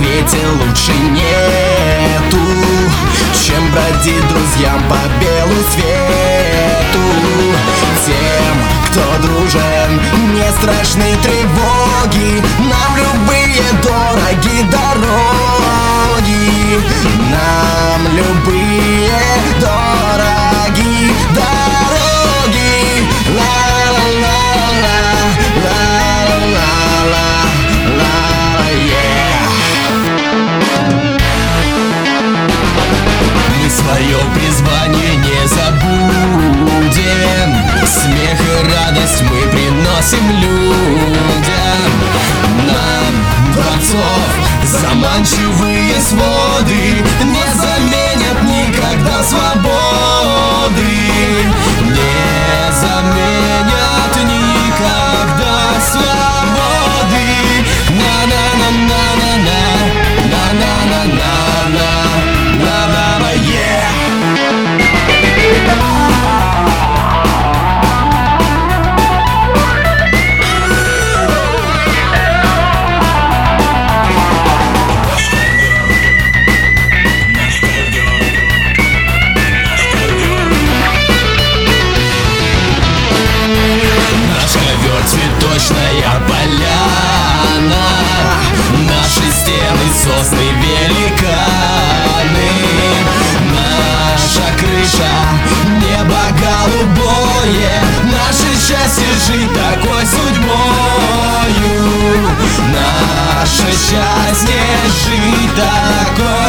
свете лучше нету, чем бродить друзьям по белу свету. Тем, кто дружен, не страшны тревоги, нам любые дороги дороги, нам любые дороги дороги. Ла-ла-ла-ла, ла-ла-ла-ла, yeah. Мы свое призвание не забудем, смех и радость мы приносим людям. Нам, дворцов, заманчивые своды не заменят никогда свободы, не заменят никогда свободы. На-на-на-на-на-на, на-на-на-на-на, на-на-на, yeah. Цветочная поляна, наши стены, сосны, великаны, наша крыша, небо голубое, наше счастье жить такой судьбою, наше счастье жить такой